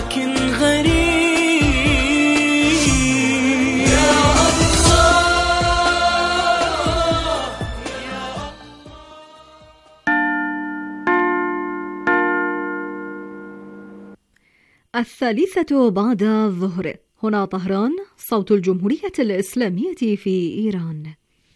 لكن غريب. يا الثالثة بعد الظهر. هنا طهران، صوت الجمهورية الإسلامية في إيران.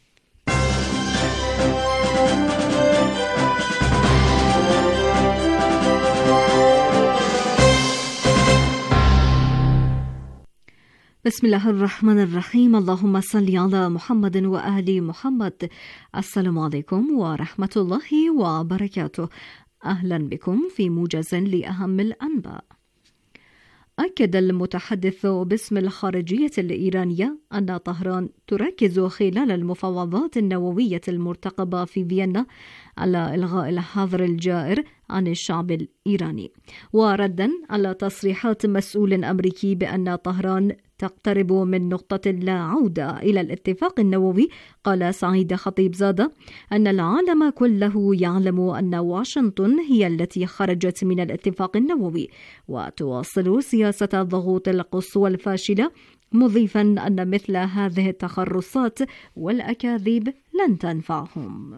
بسم الله الرحمن الرحيم. اللهم صل على محمد وآل محمد. السلام عليكم ورحمة الله وبركاته. أهلا بكم في موجز لأهم الأنباء. أكد المتحدث باسم الخارجية الإيرانية أن طهران تركز خلال المفاوضات النووية المرتقبة في فيينا على إلغاء الحظر الجائر عن الشعب الإيراني، وردا على تصريحات مسؤول أمريكي بأن طهران تقترب من نقطة لا عودة إلى الاتفاق النووي. قال سعيد خطيبزادة أن العالم كله يعلم أن واشنطن هي التي خرجت من الاتفاق النووي وتواصل سياسة الضغوط القصوى الفاشلة، مضيفا أن مثل هذه التخرصات والأكاذيب لن تنفعهم.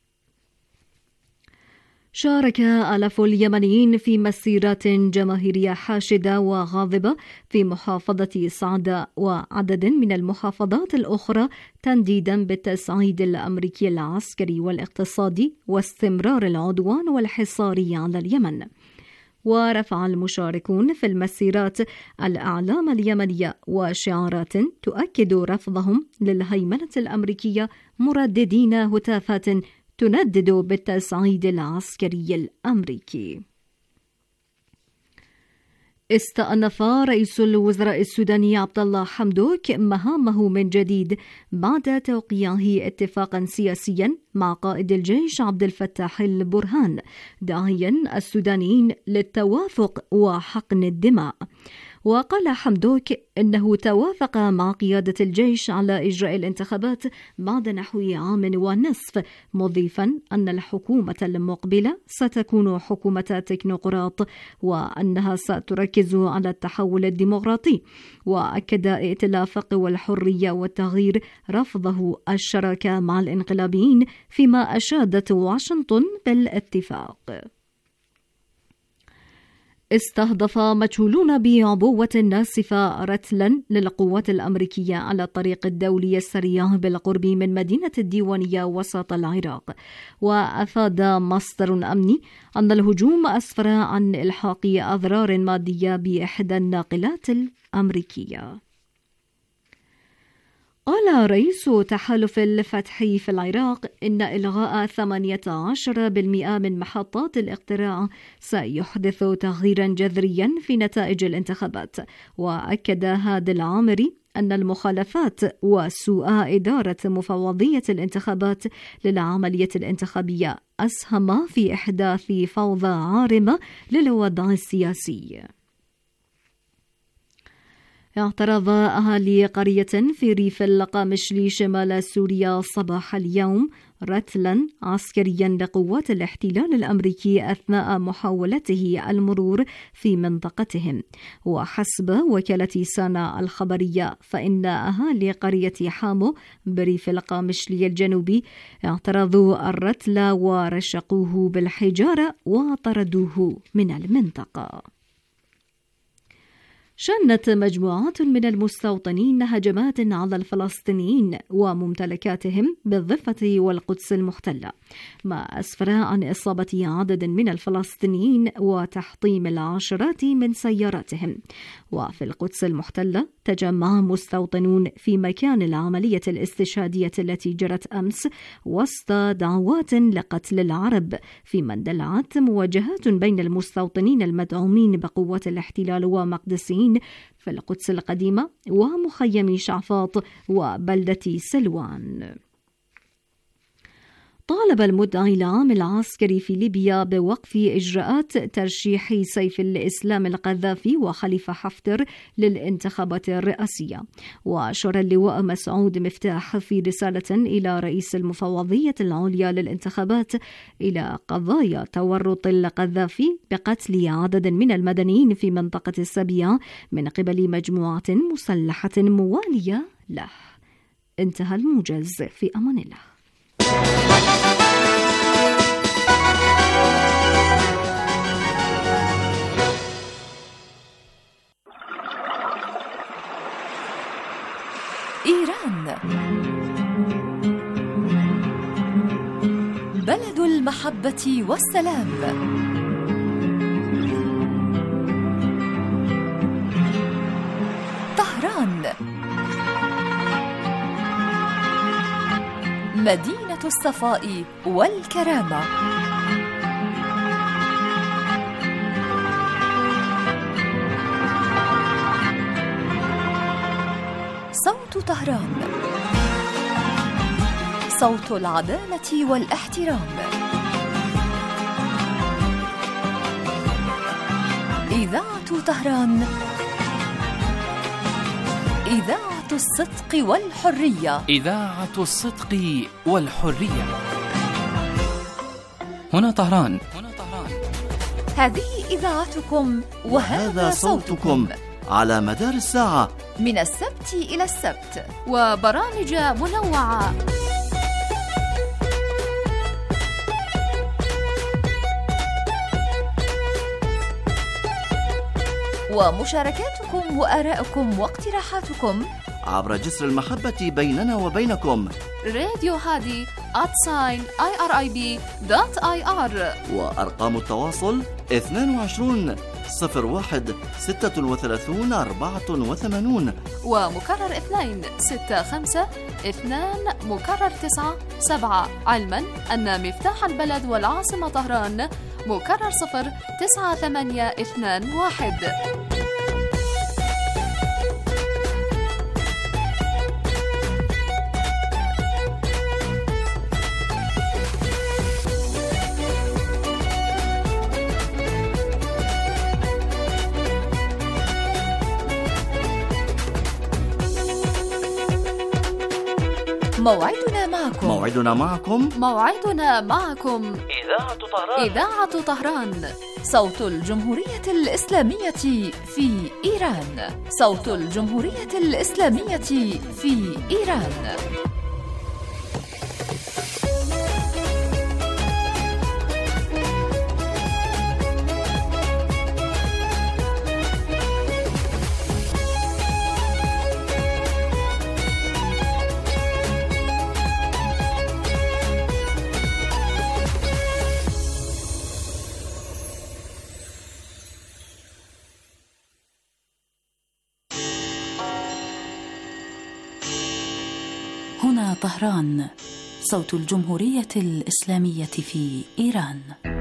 شارك آلاف اليمنيين في مسيرات جماهيرية حاشدة وغاضبة في محافظة صعدة وعدد من المحافظات الأخرى تنديدا بالتصعيد الأمريكي العسكري والاقتصادي واستمرار العدوان والحصار على اليمن. ورفع المشاركون في المسيرات الأعلام اليمنية وشعارات تؤكد رفضهم للهيمنة الأمريكية، مرددين هتافات تندد بالتصعيد العسكري الأمريكي. استأنف رئيس الوزراء السوداني عبد الله حمدوك مهامه من جديد بعد توقيعه اتفاقا سياسيا مع قائد الجيش عبد الفتاح البرهان، داعيا السودانيين للتوافق وحقن الدماء. وقال حمدوك إنه توافق مع قيادة الجيش على إجراء الانتخابات بعد نحو عام ونصف، مضيفا أن الحكومة المقبلة ستكون حكومة تكنوقراط وأنها ستركز على التحول الديمقراطي. وأكد ائتلاف قوى الحرية والتغيير رفضه الشراكة مع الانقلابيين، فيما أشادت واشنطن بالاتفاق. استهدف مجهولون بعبوة ناسفة رتلا للقوات الأمريكية على الطريق الدولي السريع بالقرب من مدينة الديوانية وسط العراق. وأفاد مصدر أمني أن الهجوم أسفر عن إلحاق أضرار مادية بإحدى الناقلات الأمريكية. قال رئيس تحالف الفتح في العراق إن إلغاء 18% من محطات الاقتراع سيحدث تغييرا جذريا في نتائج الانتخابات. وأكد هادي العامري أن المخالفات وسوء إدارة مفوضية الانتخابات للعملية الانتخابية أسهم في إحداث فوضى عارمة للوضع السياسي. اعترض أهالي قرية في ريف القامشلي شمال سوريا صباح اليوم رتلا عسكريا لقوات الاحتلال الأمريكي أثناء محاولته المرور في منطقتهم. وحسب وكالة سانا الخبرية فإن أهالي قرية حامو بريف القامشلي الجنوبي اعترضوا الرتل ورشقوه بالحجارة وطردوه من المنطقة. شنت مجموعات من المستوطنين هجمات على الفلسطينيين وممتلكاتهم بالضفة والقدس المحتلة، ما أسفر عن إصابة عدد من الفلسطينيين وتحطيم العشرات من سياراتهم. وفي القدس المحتلة تجمع مستوطنون في مكان العملية الاستشهادية التي جرت أمس وسط دعوات لقتل العرب، فيما اندلعت مواجهات بين المستوطنين المدعومين بقوات الاحتلال ومقدسيين في القدس القديمة ومخيم شعفاط وبلدة سلوان. طالب المدعي العام العسكري في ليبيا بوقف إجراءات ترشيح سيف الإسلام القذافي وخليفة حفتر للانتخابات الرئاسية. وأشار اللواء مسعود مفتاح في رسالة إلى رئيس المفوضية العليا للانتخابات إلى قضايا تورط القذافي بقتل عدد من المدنيين في منطقة السبيعة من قبل مجموعة مسلحة موالية له. انتهى الموجز. في أمان الله. إيران بلد المحبة والسلام. طهران مدينة الصفاء والكرامة. صوت طهران، صوت العدالة والاحترام. إذاعة طهران، إذاعة الصدق والحرية. إذاعة الصدق والحرية. هنا طهران. هذه إذاعتكم وهذا صوتكم على مدار الساعة من السبت إلى السبت، وبرامج منوعة. ومشاركاتكم وآراءكم واقتراحاتكم عبر جسر المحبة بيننا وبينكم. راديو هادي @irib.ir. وأرقام التواصل 22 01 36 84 ومكرر 2 65 2 مكرر 9 7. علما أن مفتاح البلد والعاصمة طهران مكرر 0 9 8 2 1. موعدنا معكم إذاعة طهران، صوت الجمهورية الإسلامية في إيران. صوت الجمهورية الإسلامية في إيران. هنا طهران، صوت الجمهورية الإسلامية في إيران.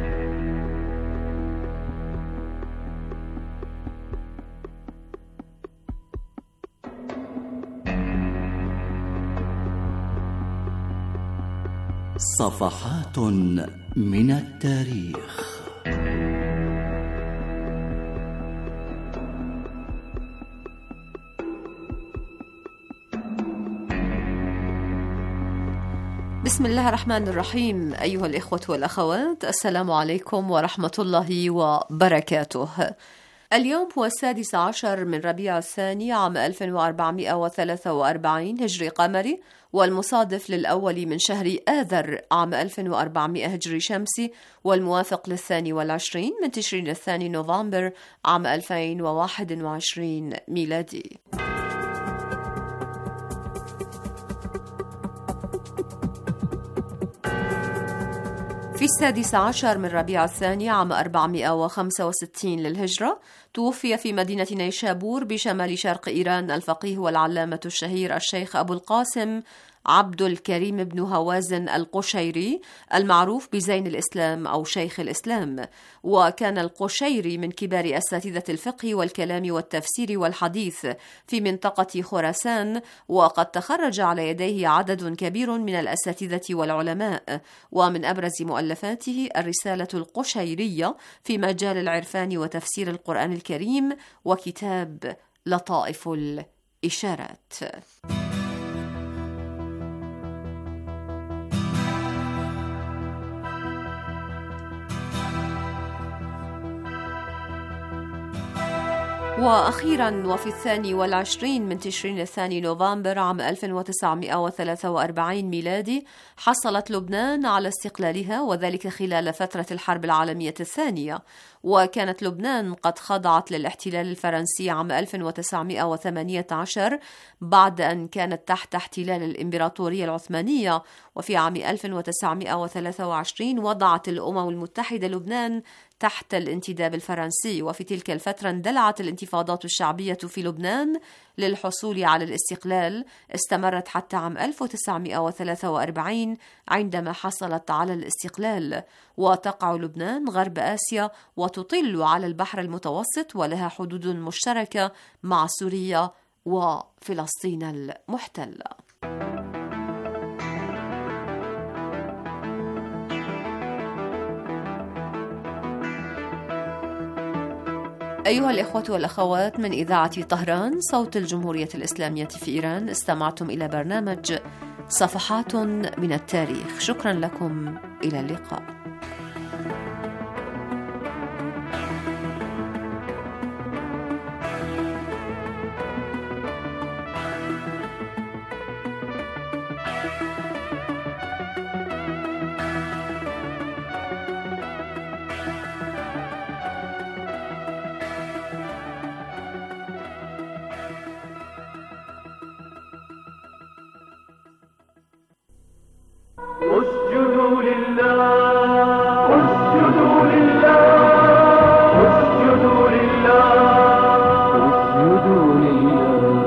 صفحات من التاريخ. بسم الله الرحمن الرحيم. أيها الإخوة والأخوات، السلام عليكم ورحمة الله وبركاته. اليوم هو 16 من ربيع الثاني عام 1443 هجري قمري، والمصادف للأول من شهر آذر عام 1400 هجري شمسي، والموافق ل22 من تشرين الثاني نوفمبر عام 2021 ميلادي. في 16 من ربيع الثاني عام 465 للهجرة توفي في مدينة نيشابور بشمال شرق إيران الفقيه والعلامة الشهير الشيخ أبو القاسم عبد الكريم بن هوازن القشيري المعروف بزين الإسلام أو شيخ الإسلام. وكان القشيري من كبار أساتذة الفقه والكلام والتفسير والحديث في منطقة خراسان، وقد تخرج على يديه عدد كبير من الأساتذة والعلماء. ومن أبرز مؤلفاته الرسالة القشيرية في مجال العرفان وتفسير القرآن الكريم، وكتاب لطائف الإشارات. وأخيرا وفي 22 من تشرين الثاني نوفمبر عام 1943 ميلادي حصلت لبنان على استقلالها، وذلك خلال فترة الحرب العالمية الثانية. وكانت لبنان قد خضعت للاحتلال الفرنسي عام 1918 بعد أن كانت تحت احتلال الإمبراطورية العثمانية. وفي عام 1923 وضعت الأمم المتحدة لبنان تحت الانتداب الفرنسي. وفي تلك الفترة اندلعت الانتفاضات الشعبية في لبنان للحصول على الاستقلال، استمرت حتى عام 1943 عندما حصلت على الاستقلال. وتقع لبنان غرب آسيا وتطل على البحر المتوسط، ولها حدود مشتركة مع سوريا وفلسطين المحتلة. أيها الإخوة والأخوات، من إذاعة طهران صوت الجمهورية الإسلامية في إيران، استمعتم إلى برنامج صفحات من التاريخ. شكرا لكم، إلى اللقاء. اسجدوا لله، اسجدوا لله، اسجدوا لله، اسجدوا لله.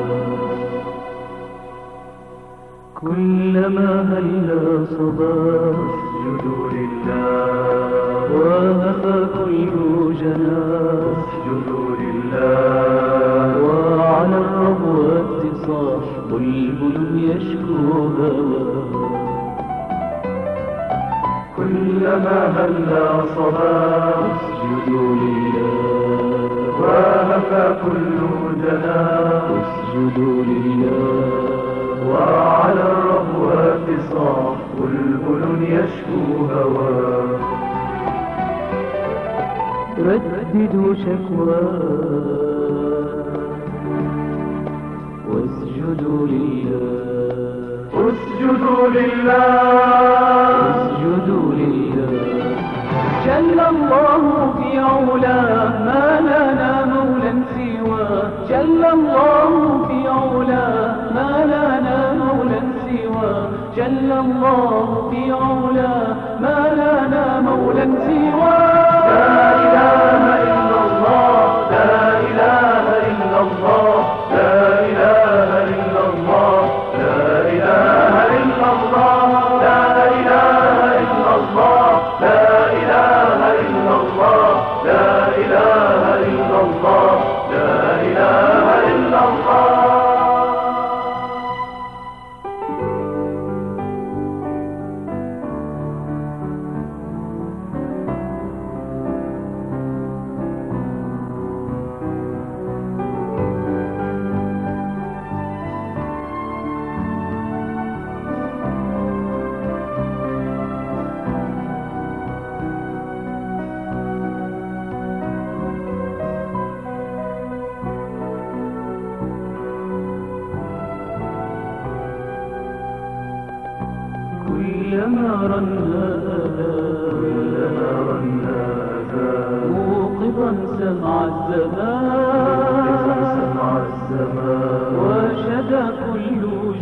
كلما هلا صباح اسجدوا لله، وهفى كل جناح اسجدوا لله، وعلى الربوة صاح بلبل يشكو هواه. كلما هلا صباح اسجدوا لله، وهفى كل جناح اسجدوا لله، وعلى الربوة صاح بلبل يشكو هواه. رددوا شكواه واسجدوا لله، اسجدوا لله، اسجدوا لله. جل الله في علاه، ما لنا مولى سواه. جل الله في علاه، ما لنا مولى سواه. جل الله في علاه، ما لنا مولى سواه. لا إله إلا الله، لا إله إلا الله، لا إله إلا الله، لا إله إلا الله، لا إله إلا الله، لا إله إلا الله، لا إله إلا الله، لا إله إلا الله. كلما رنا موقظا سمع الزمان، وشدى كل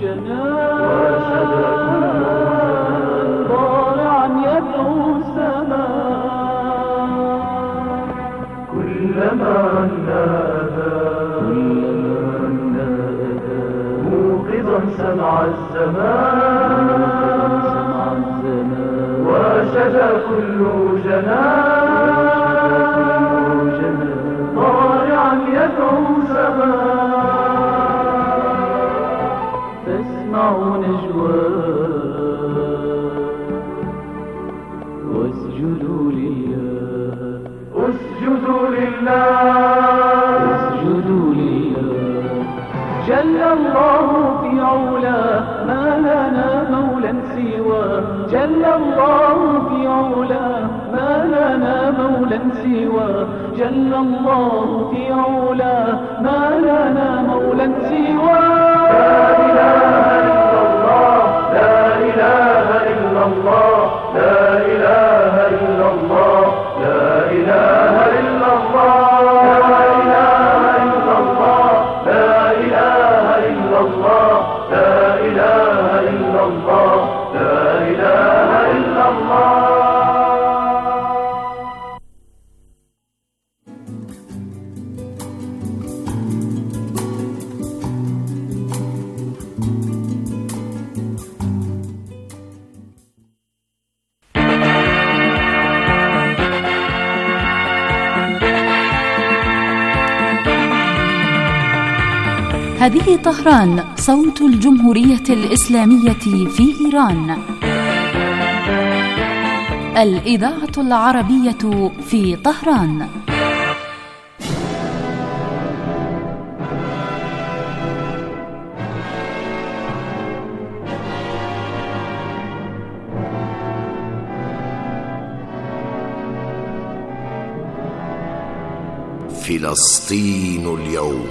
جنان ضارعا يدعو السماء. كلما رنا موقظا سمع الزمان وشجى كل جنان ضارعا يدعو سماء تسمع نجواه واسجدوا لله اسجدوا لله اسجدوا لله جل الله في علاه ما لنا مولا سواه جل الله في علاه ما لنا مولا سواه جل الله في علاه ما لنا مولا سواه لا إله إلا الله لا إله إلا الله لا إله إلا الله لا إله إلا الله لا إله إلا الله لا إله إلا الله لا إله إلا الله. هذه طهران صوت الجمهورية الإسلامية في إيران. الإذاعة العربية في طهران. فلسطين اليوم.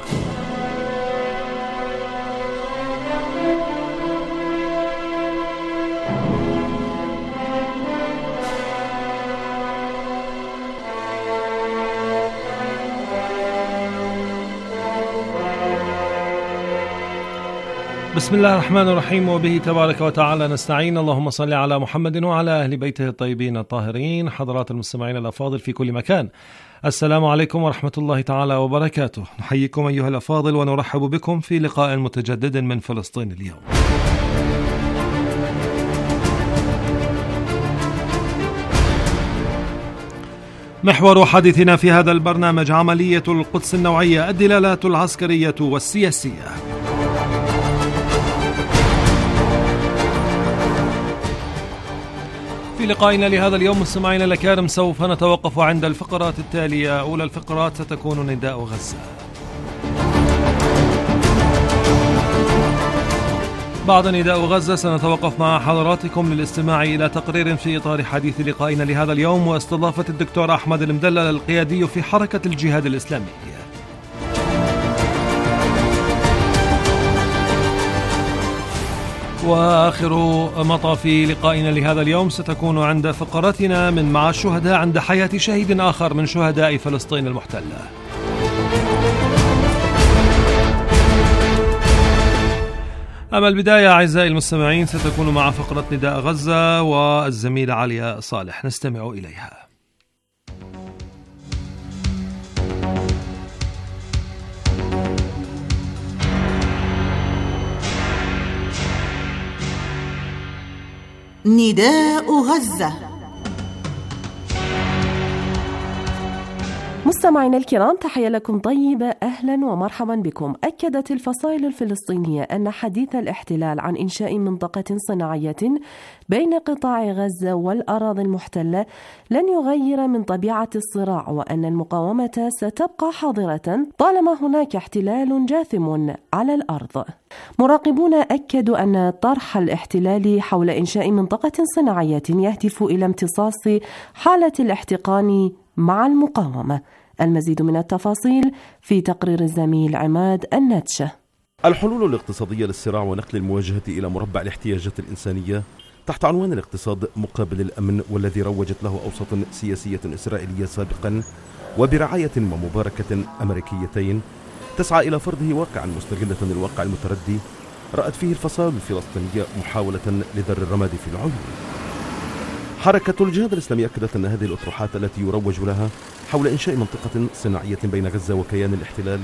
بسم الله الرحمن الرحيم، وبه تبارك وتعالى نستعين. اللهم صل على محمد وعلى أهل بيته الطيبين الطاهرين. حضرات المستمعين الأفاضل في كل مكان، السلام عليكم ورحمة الله تعالى وبركاته. نحييكم أيها الأفاضل ونرحب بكم في لقاء متجدد من فلسطين اليوم. محور حديثنا في هذا البرنامج عملية القدس النوعية، الدلالات العسكرية والسياسية. في لقائنا لهذا اليوم مستمعينا الأكارم سوف نتوقف عند الفقرات التالية. أولى الفقرات ستكون نداء غزة. بعد نداء غزة سنتوقف مع حضراتكم للاستماع إلى تقرير في إطار حديث لقائنا لهذا اليوم واستضافة الدكتور أحمد المدلل القيادي في حركة الجهاد الإسلامي. وآخر مطاف لقائنا لهذا اليوم ستكون عند فقرتنا من مع الشهداء عند حياة شهيد آخر من شهداء فلسطين المحتلة. أما البداية أعزائي المستمعين ستكون مع فقرة نداء غزة والزميلة عليا صالح، نستمع إليها. نداء غزة. مستمعينا الكرام، تحية لكم طيبة، أهلا ومرحبا بكم. أكدت الفصائل الفلسطينية أن حديث الاحتلال عن إنشاء منطقة صناعية بين قطاع غزة والأراضي المحتلة لن يغير من طبيعة الصراع، وأن المقاومة ستبقى حاضرة طالما هناك احتلال جاثم على الأرض. مراقبون أكدوا أن طرح الاحتلال حول إنشاء منطقة صناعية يهدف إلى امتصاص حالة الاحتقان مع المقاومة. المزيد من التفاصيل في تقرير الزميل عماد النتشة. الحلول الاقتصادية للصراع ونقل المواجهة إلى مربع الاحتياجات الإنسانية تحت عنوان الاقتصاد مقابل الأمن، والذي روجت له أوساط سياسية إسرائيلية سابقا وبرعاية ومباركة أمريكيتين تسعى إلى فرضه واقعا مستغلة الواقع المتردي، رأت فيه الفصائل الفلسطينية محاولة لذر الرماد في العيون. حركة الجهاد الإسلامي أكدت أن هذه الأطروحات التي يروج لها حول إنشاء منطقة صناعية بين غزة وكيان الاحتلال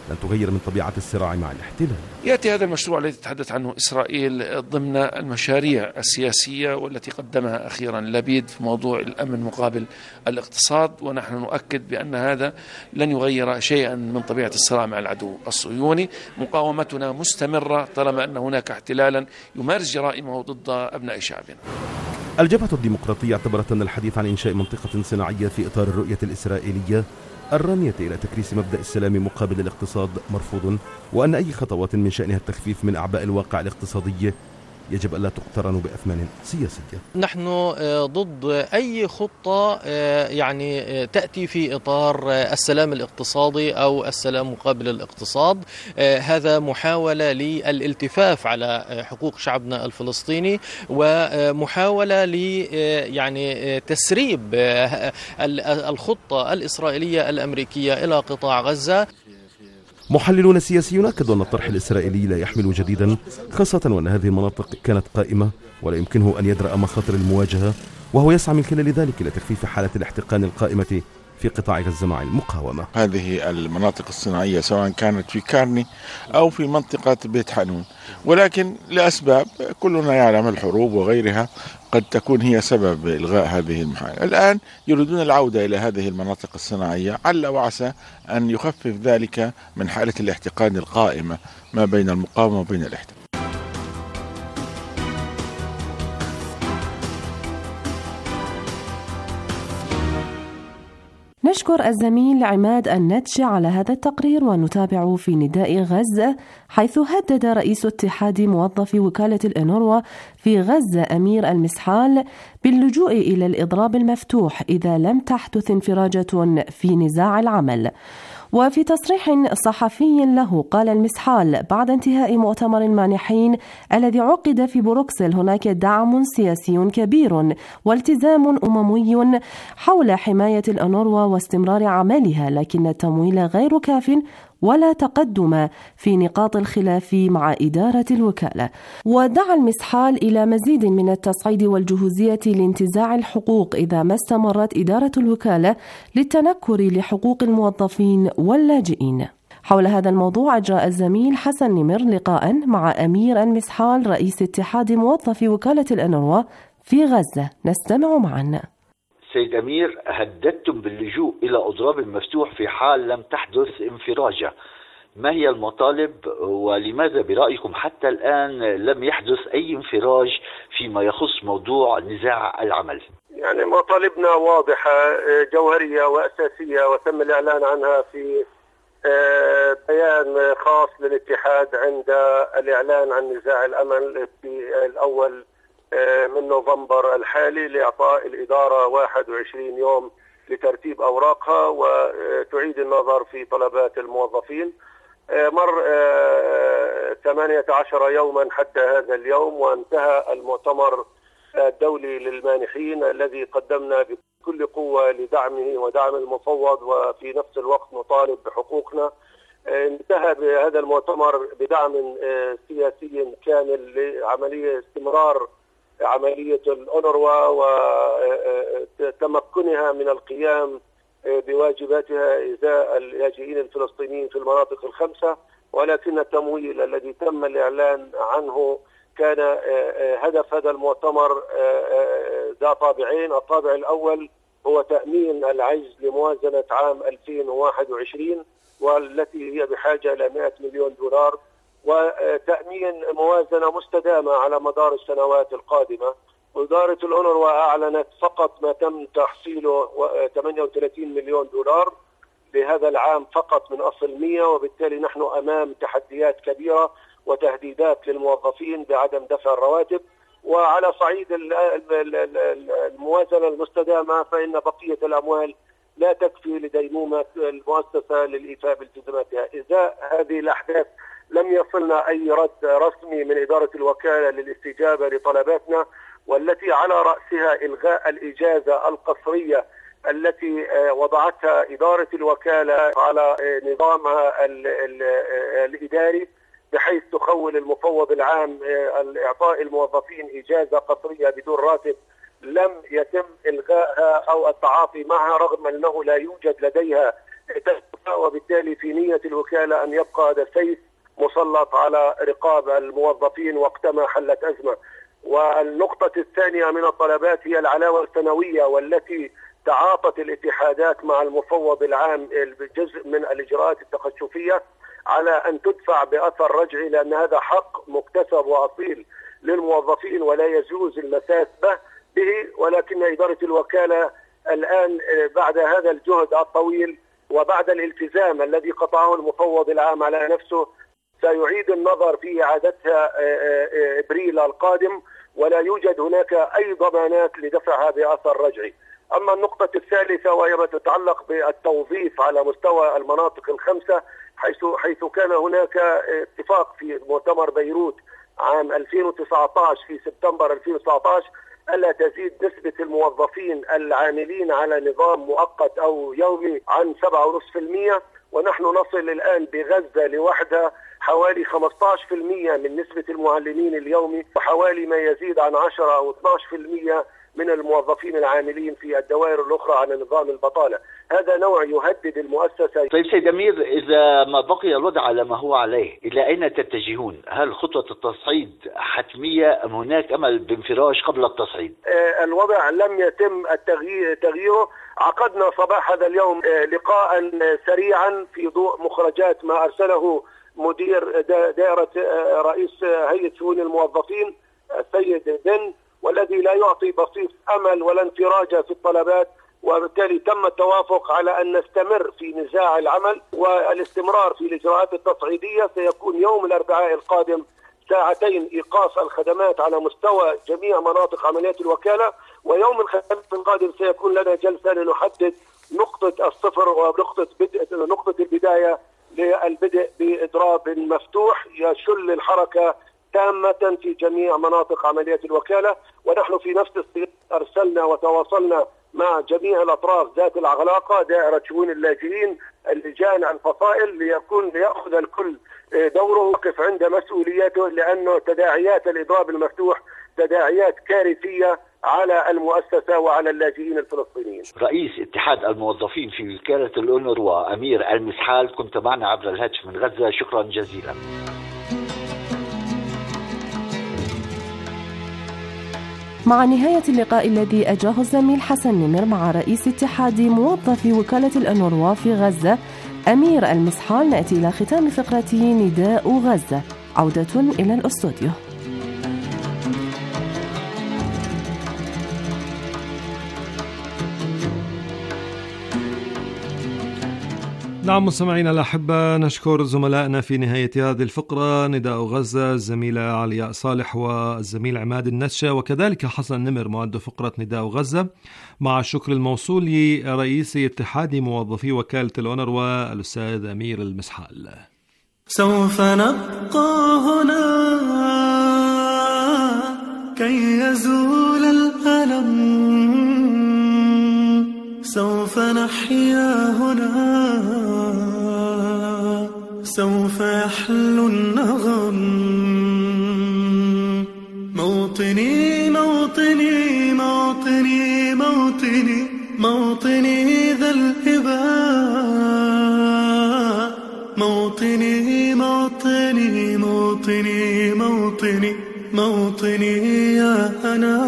لن تغير من طبيعة الصراع مع الاحتلال. يأتي هذا المشروع الذي تتحدث عنه إسرائيل ضمن المشاريع السياسية والتي قدمها أخيرا لبيد في موضوع الأمن مقابل الاقتصاد، ونحن نؤكد بأن هذا لن يغير شيئا من طبيعة الصراع مع العدو الصهيوني. مقاومتنا مستمرة طالما أن هناك احتلالا يمارس جرائمه ضد أبناء شعبنا. الجبهة الديمقراطية اعتبرت أن الحديث عن إنشاء منطقة صناعية في إطار الرؤية الإسرائيلية الرامية إلى تكريس مبدأ السلام مقابل الاقتصاد مرفوض، وأن أي خطوات من شأنها التخفيف من أعباء الواقع الاقتصادي يجب ألا تقترن بأثمان سياسية. نحن ضد أي خطة تأتي في إطار السلام الاقتصادي أو السلام مقابل الاقتصاد. هذا محاولة للالتفاف على حقوق شعبنا الفلسطيني، ومحاولة لتسريب الخطة الإسرائيلية الأمريكية إلى قطاع غزة. محللون سياسيون أكدوا أن الطرح الإسرائيلي لا يحمل جديدا، خاصة وأن هذه المناطق كانت قائمة ولا يمكنه أن يدرأ مخاطر المواجهة، وهو يسعى من خلال ذلك إلى تخفيف حالة الاحتقان القائمة في قطاع غزة مع المقاومة. هذه المناطق الصناعية سواء كانت في كارني أو في منطقة بيت حنون، ولكن لأسباب كلنا يعلم الحروب وغيرها قد تكون هي سبب إلغاء هذه المحاولة. الآن يريدون العودة إلى هذه المناطق الصناعية عل وعسى أن يخفف ذلك من حالة الاحتقان القائمة ما بين المقاومة وبين الاحتلال. نشكر الزميل عماد النتشي على هذا التقرير، ونتابع في نداء غزة، حيث هدد رئيس اتحاد موظفي وكالة الأونروا في غزة أمير المسحال باللجوء إلى الإضراب المفتوح إذا لم تحدث انفراجة في نزاع العمل. وفي تصريح صحفي له قال المسحال بعد انتهاء مؤتمر المانحين الذي عقد في بروكسل هناك دعم سياسي كبير والتزام أممي حول حماية الأونروا واستمرار عملها، لكن التمويل غير كاف ولا تقدم في نقاط الخلاف مع إدارة الوكالة. ودعا المسحال إلى مزيد من التصعيد والجهوزية لانتزاع الحقوق إذا ما استمرت إدارة الوكالة للتنكر لحقوق الموظفين واللاجئين. حول هذا الموضوع أجرى الزميل حسن نمر لقاء مع أمير المسحال رئيس اتحاد موظفي وكالة الأونروا في غزة، نستمع معنا. سيد أمير، هددتم باللجوء إلى أضراب مفتوح في حال لم تحدث انفراجة، ما هي المطالب ولماذا برأيكم حتى الآن لم يحدث أي انفراج فيما يخص موضوع نزاع العمل؟ يعني مطالبنا واضحة جوهرية وأساسية وتم الإعلان عنها في بيان خاص للاتحاد عند الإعلان عن نزاع العمل في الأول من نوفمبر الحالي لإعطاء الإدارة 21 يوم لترتيب أوراقها وتعيد النظر في طلبات الموظفين. مر 18 يوما حتى هذا اليوم، وانتهى المؤتمر الدولي للمانحين الذي قدمنا بكل قوة لدعمه ودعم المفوض وفي نفس الوقت نطالب بحقوقنا. انتهى بهذا المؤتمر بدعم سياسي كامل لعملية استمرار عملية الأونروا وتمكنها من القيام بواجباتها إزاء اللاجئين الفلسطينيين في المناطق الخمسة، ولكن التمويل الذي تم الإعلان عنه كان هدف هذا المؤتمر ذا طابعين. الطابع الأول هو تأمين العجز لموازنة عام 2021 والتي هي بحاجة إلى 100 مليون دولار، وتأمين موازنة مستدامة على مدار السنوات القادمة. وإدارة الأونروا أعلنت فقط ما تم تحصيله 38 مليون دولار لهذا العام فقط من أصل 100، وبالتالي نحن أمام تحديات كبيرة وتهديدات للموظفين بعدم دفع الرواتب. وعلى صعيد الموازنة المستدامة فإن بقية الأموال لا تكفي لديمومة المؤسسة للإيفاء بالتزاماتها. إذا هذه الأحداث لم يصلنا أي رد رسمي من إدارة الوكالة للاستجابة لطلباتنا، والتي على رأسها إلغاء الإجازة القصرية التي وضعتها إدارة الوكالة على نظامها الإداري، بحيث تخول المفوض العام إعطاء الموظفين إجازة قصرية بدون راتب، لم يتم إلغائها أو التعاطي معها رغم أنه لا يوجد لديها وبالتالي في نية الوكالة أن يبقى هذا السيف مسلط على رقاب الموظفين وقتما حلت أزمة. والنقطة الثانية من الطلبات هي العلاوة السنوية، والتي تعاطت الاتحادات مع المفوض العام بجزء من الإجراءات التخشفية على أن تدفع بأثر رجعي، لأن هذا حق مكتسب وأصيل للموظفين ولا يجوز المساس به. ولكن إدارة الوكالة الآن بعد هذا الجهد الطويل وبعد الالتزام الذي قطعه المفوض العام على نفسه سيعيد النظر في إعادتها إبريل القادم، ولا يوجد هناك أي ضمانات لدفعها بأثر رجعي. أما النقطة الثالثة وهي ما تتعلق بالتوظيف على مستوى المناطق الخمسة، حيث كان هناك اتفاق في مؤتمر بيروت عام 2019 في سبتمبر 2019 ألا تزيد نسبة الموظفين العاملين على نظام مؤقت أو يومي عن 7.5%، ونحن نصل الآن بغزة لوحدها حوالي 15% من نسبة المعلمين اليومي، وحوالي ما يزيد عن 10 أو 12% من الموظفين العاملين في الدوائر الأخرى على نظام البطالة. هذا نوع يهدد المؤسسة. طيب سيد أمير، إذا ما بقي الوضع على ما هو عليه إلى أين تتجهون؟ هل خطوة التصعيد حتمية أم هناك أمل بانفراج قبل التصعيد؟ الوضع لم يتم تغييره. عقدنا صباح هذا اليوم لقاء سريعا في ضوء مخرجات ما أرسله مدير دائرة رئيس هيئة شؤون الموظفين السيد بن، والذي لا يعطي بسيط أمل ولا انفراج في الطلبات، وبالتالي تم التوافق على أن نستمر في نزاع العمل، والاستمرار في الإجراءات التصعيدية سيكون يوم الأربعاء القادم 2 ساعة إيقاف الخدمات على مستوى جميع مناطق عمليات الوكالة، ويوم الخميس القادم سيكون لنا جلسة لنحدد نقطة الصفر ونقطة البداية للبدء بإضراب مفتوح يشل الحركة تامة في جميع مناطق عمليات الوكالة. ونحن في نفس السياق أرسلنا وتواصلنا مع جميع الأطراف ذات العلاقة، دائرة شؤون اللاجئين، اللجان، الفصائل، ليأخذ الكل دوره ويقف عند مسؤولياته، لأنه تداعيات الإضراب المفتوح تداعيات كارثية على المؤسسة وعلى اللاجئين الفلسطينيين. رئيس اتحاد الموظفين في وكالة الأونروا أمير المسحال، كنت معنا عبر الهاتف من غزة، شكرا جزيلا. مع نهاية اللقاء الذي أجراه الزميل حسن نمر مع رئيس اتحاد موظفي وكالة الأونروا في غزة أمير المسحال، نأتي إلى ختام فقرة نداء غزة. عودة إلى الأستوديو. نعم مستمعينا الأحبة، نشكر زملائنا في نهاية هذه الفقرة، نداء غزة الزميلة علياء صالح والزميل عماد النشا، وكذلك حسن نمر معد فقرة نداء غزة، مع الشكر الموصول لرئيس اتحاد موظفي وكالة الأونروا الأستاذ أمير المسحال. سوف نبقى هنا كي يزول الألم، سوف نحيا هنا، سوف يحلو النغم. موطني موطني موطني موطني موطني ذا الإباء، موطني موطني موطني موطني موطني يا أنا.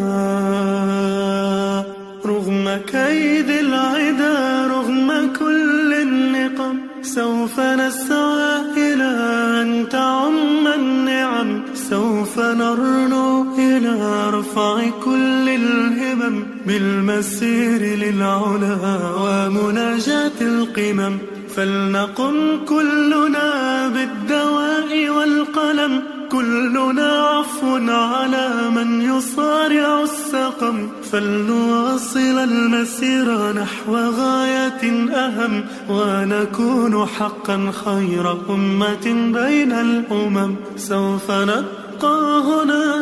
رغم كيد العدا، رغم كل النقم، سوف نسعى إلى أن تعم النعم، سوف نرنو إلى رفع كل الهمم، بالمسير للعلا ومناجاة القمم. فلنقم كلنا بالدواء والقلم، كلنا عفو على من يصارع السقم، فلنواصل المسير نحو غاية أهم، ونكون حقا خير أمة بين الأمم. سوف نبقى هنا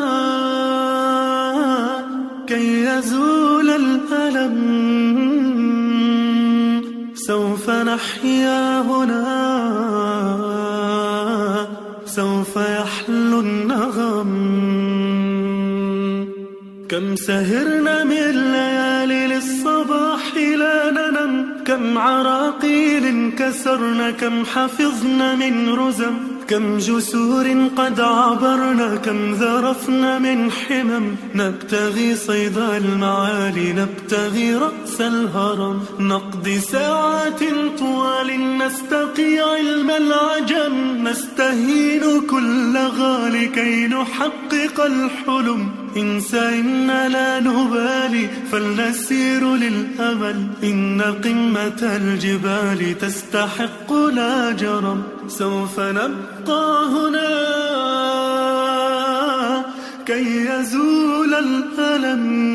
كي يزول الألم، سوف نحيا هنا، سوف يحلو النغم. كم سهرنا من ليالي للصباح لا ننم، كم عراقيل كسرنا كم حفظنا من رزم كم جسور قد عبرنا كم ذرفنا من حمم نبتغي صيد المعالي نبتغي رأس الهرم نقضي ساعات طوال نستقي علم العجم نستهين كل غالي كي نحقق الحلم انسى إن لا نبالي فلنسير للأمل إن قمة الجبال تستحق لا جرم سوف نبقى هنا كي يزول الألم.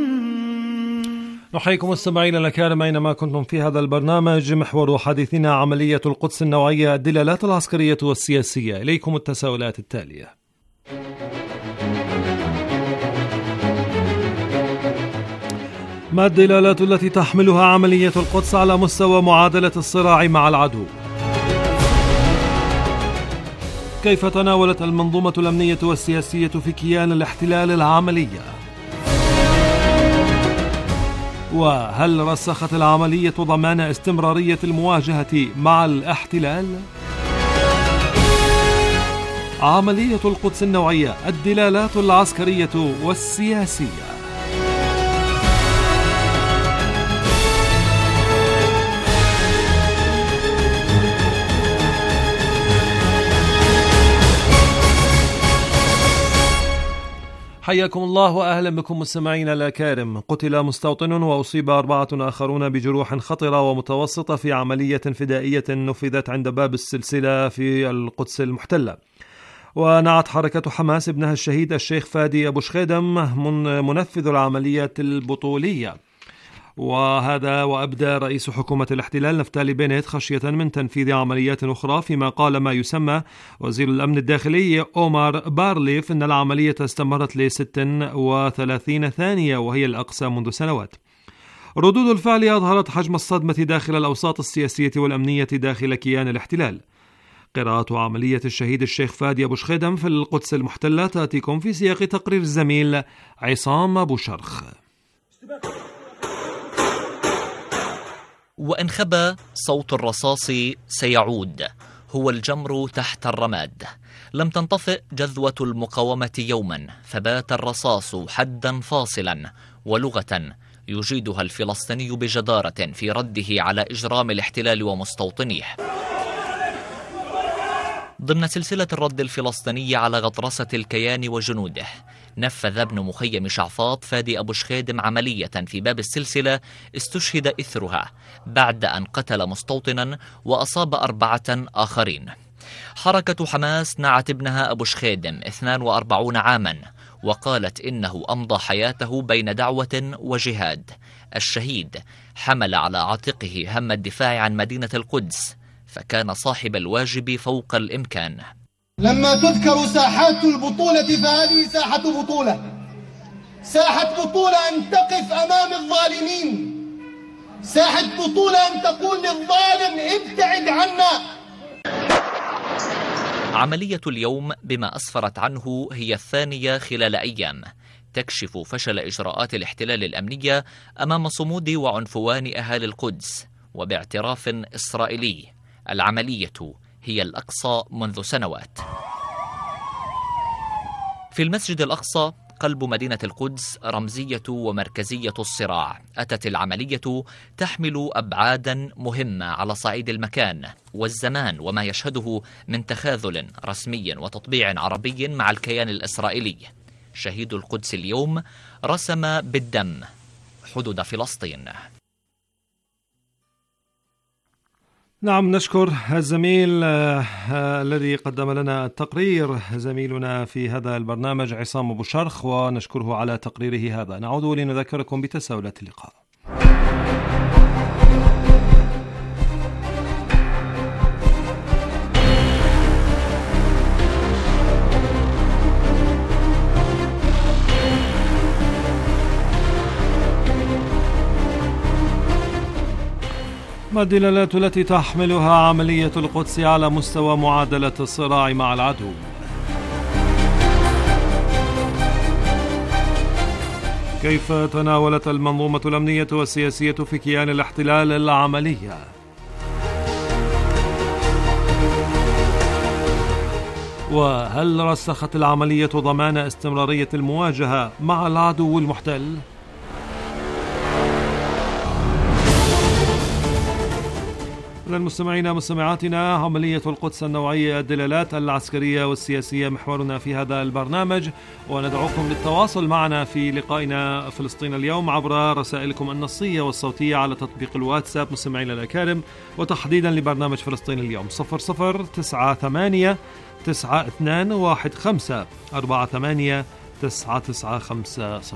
نحييكم مستمعينا الأكارم أينما كنتم في هذا البرنامج. محور حديثنا عملية القدس النوعية، الدلالات العسكرية والسياسية. إليكم التساؤلات التالية: ما الدلالات التي تحملها عملية القدس على مستوى معادلة الصراع مع العدو؟ كيف تناولت المنظومة الأمنية والسياسية في كيان الاحتلال العملية؟ وهل رسخت العملية ضمان استمرارية المواجهة مع الاحتلال؟ عملية القدس النوعية، الدلالات العسكرية والسياسية. حياكم الله وأهلا بكم مستمعينا الأكارم. قتل مستوطن وأصيب 4 آخرون بجروح خطرة ومتوسطة في عملية فدائية نفذت عند باب السلسلة في القدس المحتلة. ونعت حركة حماس ابنها الشهيد الشيخ فادي أبو شخيدم منفذ العملية البطولية. وهذا وأبدى رئيس حكومة الاحتلال نفتالي بنت خشية من تنفيذ عمليات أخرى، فيما قال ما يسمى وزير الأمن الداخلي أومار بارليف أن العملية استمرت ل36 ثانية وهي الأقصى منذ سنوات. ردود الفعل أظهرت حجم الصدمة داخل الأوساط السياسية والأمنية داخل كيان الاحتلال. قراءة عملية الشهيد الشيخ فادي أبو شخيدم في القدس المحتلة تأتيكم في سياق تقرير الزميل عصام أبو شرخ. وإن خبى صوت الرصاص سيعود، هو الجمر تحت الرماد. لم تنطفئ جذوة المقاومة يوما، فبات الرصاص حدا فاصلا ولغة يجيدها الفلسطيني بجدارة في رده على إجرام الاحتلال ومستوطنيه. ضمن سلسلة الرد الفلسطيني على غطرسة الكيان وجنوده، نفذ ابن مخيم شعفاط فادي أبو شخيدم عملية في باب السلسلة استشهد إثرها بعد أن قتل مستوطنا وأصاب 4 آخرين. حركة حماس نعت ابنها أبو شخيدم 42 عاما وقالت إنه أمضى حياته بين دعوة وجهاد. الشهيد حمل على عاتقه هم الدفاع عن مدينة القدس، فكان صاحب الواجب فوق الإمكان. لما تذكر ساحات البطولة فهذه ساحة بطولة، ساحة بطولة أن تقف أمام الظالمين، ساحة بطولة أن تقول للظالم ابتعد عنا. عملية اليوم بما أسفرت عنه هي الثانية خلال أيام تكشف فشل إجراءات الاحتلال الأمنية أمام صمود وعنفوان أهالي القدس، وباعتراف إسرائيلي العملية هي الأقصى منذ سنوات. في المسجد الأقصى قلب مدينة القدس رمزية ومركزية الصراع، أتت العملية تحمل أبعادا مهمة على صعيد المكان والزمان وما يشهده من تخاذل رسمي وتطبيع عربي مع الكيان الإسرائيلي. شهيد القدس اليوم رسم بالدم حدود فلسطين. نعم، نشكر الزميل الذي قدم لنا التقرير، زميلنا في هذا البرنامج عصام أبو شرخ، ونشكره على تقريره هذا. نعود لنذكركم بتساؤلات اللقاء. ما الدلالات التي تحملها عملية القدس على مستوى معادلة الصراع مع العدو؟ كيف تناولت المنظومة الأمنية والسياسية في كيان الاحتلال العملية؟ وهل رسخت العملية ضمان استمرارية المواجهة مع العدو المحتل؟ للمستمعين ومستمعاتنا، عملية القدس النوعية، الدلالات العسكرية والسياسية محورنا في هذا البرنامج، وندعوكم للتواصل معنا في لقائنا فلسطين اليوم عبر رسائلكم النصية والصوتية على تطبيق الواتساب مستمعينا الأكارم، وتحديدا لبرنامج فلسطين اليوم 0098 9215 48 9950.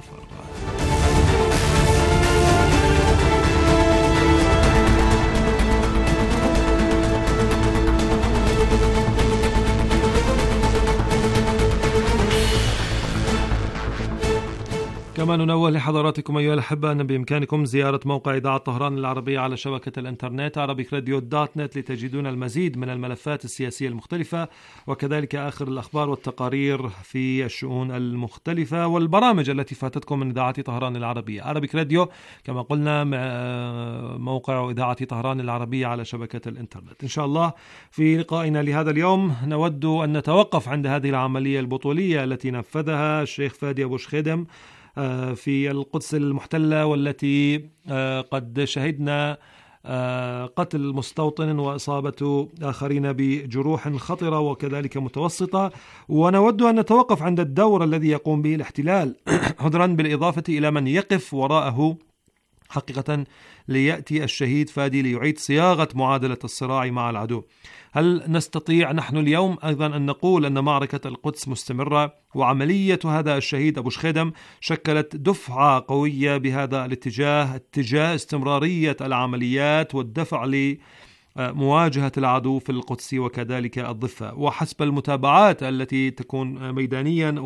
كما ننوه لحضراتكم أيها الأحبة أن بإمكانكم زيارة موقع إذاعة طهران العربية على شبكة الإنترنت arabicradio.net لتجدون المزيد من الملفات السياسية المختلفة، وكذلك آخر الأخبار والتقارير في الشؤون المختلفة والبرامج التي فاتتكم من إذاعة طهران العربية. Arabic Radio كما قلنا موقع إذاعة طهران العربية على شبكة الإنترنت. إن شاء الله في لقائنا لهذا اليوم نود أن نتوقف عند هذه العملية البطولية التي نفذها الشيخ فادي أبو شخيدم في القدس المحتلة، والتي قد شهدنا قتل مستوطن وإصابة آخرين بجروح خطرة وكذلك متوسطة. ونود أن نتوقف عند الدور الذي يقوم به الاحتلال عذرا بالإضافة إلى من يقف وراءه حقيقة ليأتي الشهيد فادي ليعيد صياغة معادلة الصراع مع العدو. هل نستطيع نحن اليوم أيضا أن نقول أن معركة القدس مستمرة، وعملية هذا الشهيد أبو شخيدم شكلت دفعة قوية بهذا الاتجاه، اتجاه استمرارية العمليات والدفع لمواجهة العدو في القدس وكذلك الضفة؟ وحسب المتابعات التي تكون ميدانيا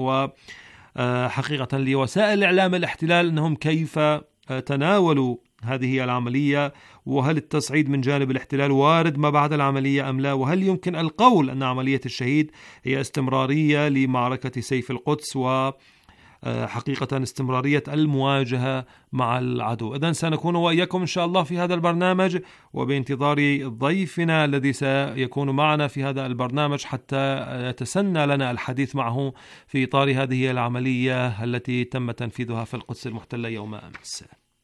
وحقيقة لوسائل إعلام الاحتلال أنهم كيف تناولوا هذه العملية، وهل التصعيد من جانب الاحتلال وارد ما بعد العملية أم لا، وهل يمكن القول أن عملية الشهيد هي استمرارية لمعركة سيف القدس وحقيقة استمرارية المواجهة مع العدو. إذن سنكون وإياكم إن شاء الله في هذا البرنامج، وبانتظار ضيفنا الذي سيكون معنا في هذا البرنامج حتى يتسنى لنا الحديث معه في إطار هذه العملية التي تم تنفيذها في القدس المحتلة يوم أمس.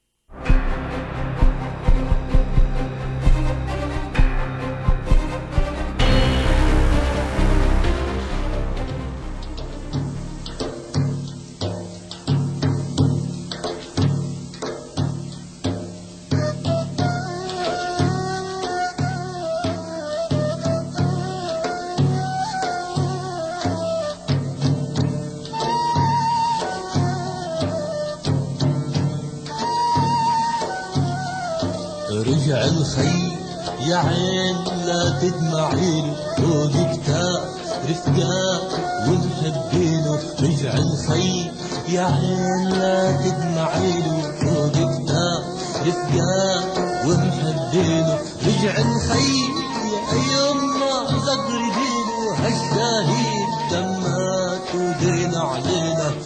رجع الخي يا عين لا تدمعين، فوق كتاب رفقاء ونحبينه. رجع الخي يا عين لا تدمعين، فوق كتاب رفقاء ونحبينه. رجع الخي يا يما زغردينه، هالشهيد دمات ودين علينا.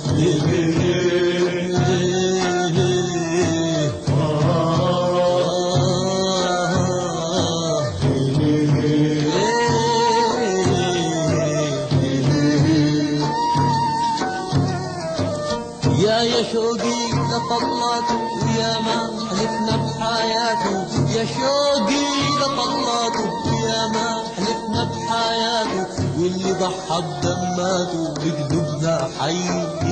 يا شوقي لطلاته ويا ما حلفنا بحياته، يا شوقي لطلاته ويا ما حلفنا بحياته، واللي ضحى بدماته بقلوبنا حي.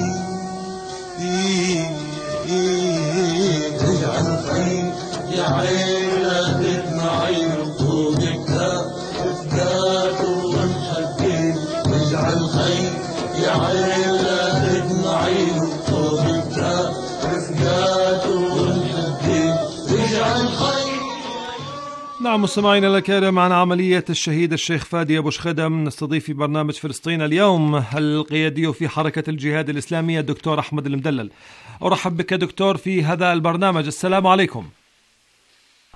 رجع الخير يا عين لا تدمعين، فوق كتاب رفقاته ونحبين. رجع الخير يا عين لا تدمعين، نعم مستمعينا الكرام، عن عملية الشهيد الشيخ فادي أبو شخيدم نستضيف في برنامج فلسطين اليوم القيادي في حركة الجهاد الإسلامية الدكتور أحمد المدلل. أرحب بك دكتور في هذا البرنامج. السلام عليكم.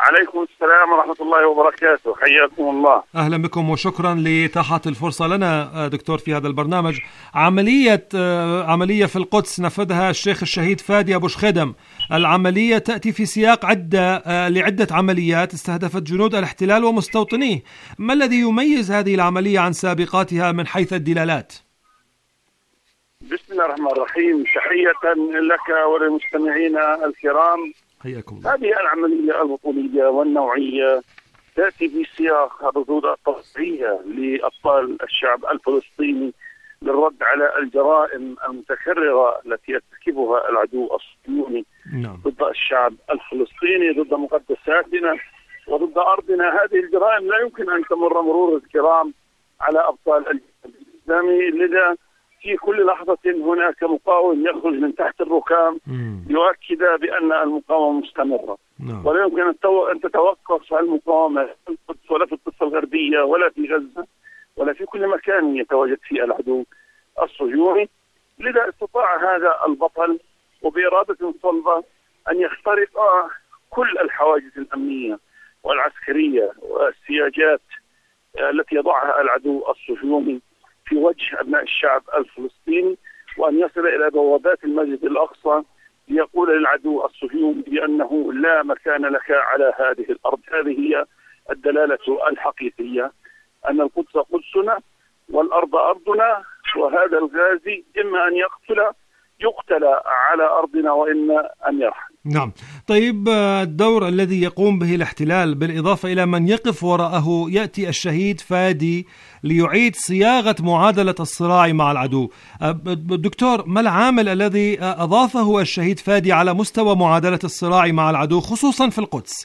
وعليكم السلام ورحمة الله وبركاته. حياكم الله. أهلا بكم وشكرا لإتاحة الفرصة لنا دكتور في هذا البرنامج. عملية في القدس نفذها الشيخ الشهيد فادي أبو شخيدم. العملية تأتي في سياق لعدة عمليات استهدفت جنود الاحتلال ومستوطنيه. ما الذي يميز هذه العملية عن سابقاتها من حيث الدلالات؟ بسم الله الرحمن الرحيم. تحية لك وللمستمعين الكرام. حياكم. هذه العملية البطولية والنوعية تأتي في سياق الردود الطبيعية لأبطال الشعب الفلسطيني للرد على الجرائم المتكررة التي يرتكبها العدو الصهيوني ضد الشعب الفلسطيني، ضد مقدساتنا وضد أرضنا. هذه الجرائم لا يمكن أن تمر مرور الكرام على أبطال الجهاد الإسلامي، لذا في كل لحظة هناك مقاوم يخرج من تحت الركام يؤكد بأن المقاومة مستمرة. ولا يمكن أن تتوقف المقاومة في القدس ولا في الضفة الغربية ولا في غزة ولا في كل مكان يتواجد فيه العدو الصهيوني. لذا استطاع هذا البطل وبإرادة صلبة أن يخترق كل الحواجز الأمنية والعسكرية والسياجات التي يضعها العدو الصهيوني في وجه أبناء الشعب الفلسطيني، وأن يصل إلى بوابات المسجد الأقصى ليقول للعدو الصهيوني بأنه لا مكان لك على هذه الأرض. هذه هي الدلالة الحقيقية، أن القدس قدسنا والأرض أرضنا، وهذا الغازي إما أن يقتل على أرضنا وإما أن يرحل. نعم. طيب، الدور الذي يقوم به الاحتلال بالإضافة إلى من يقف وراءه يأتي الشهيد فادي ليعيد صياغة معادلة الصراع مع العدو. دكتور، ما العامل الذي أضافه الشهيد فادي على مستوى معادلة الصراع مع العدو خصوصا في القدس؟